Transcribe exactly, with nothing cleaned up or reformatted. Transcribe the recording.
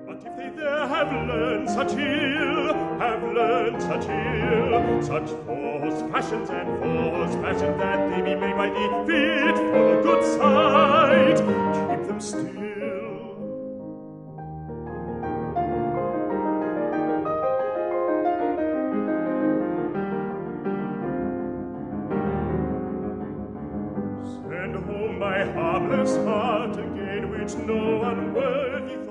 But if they there have learned such ill, have learned such ill, such false fashions and false fashions, that they be made by thee fit for a good sight, keep them still. Send home my harmless heart again, which no unworthy